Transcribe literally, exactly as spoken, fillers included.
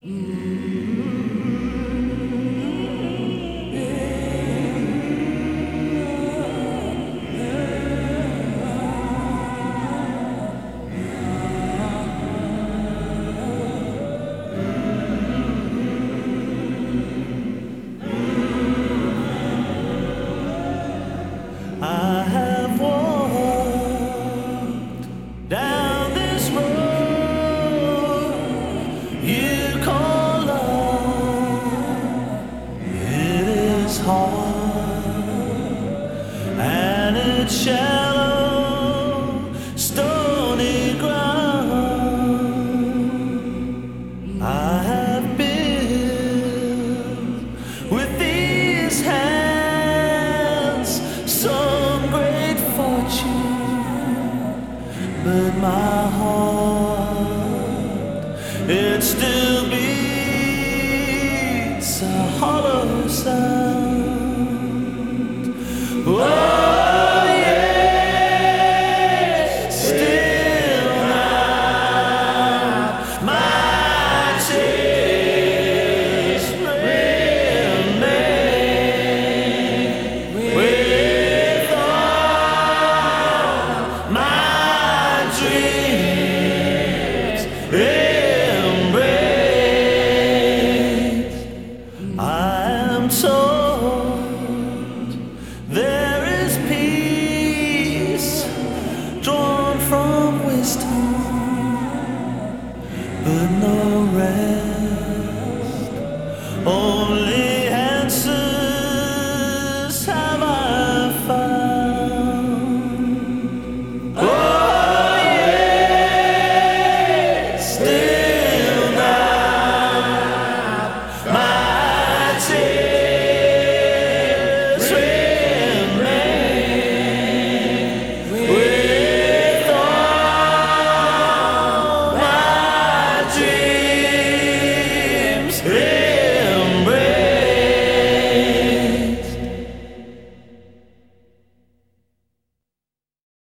I have walked down this road you call love. It is hard and it's shallow, stony ground. I have built with these hands some great fortune, but my heart, it still beats a hollow sound.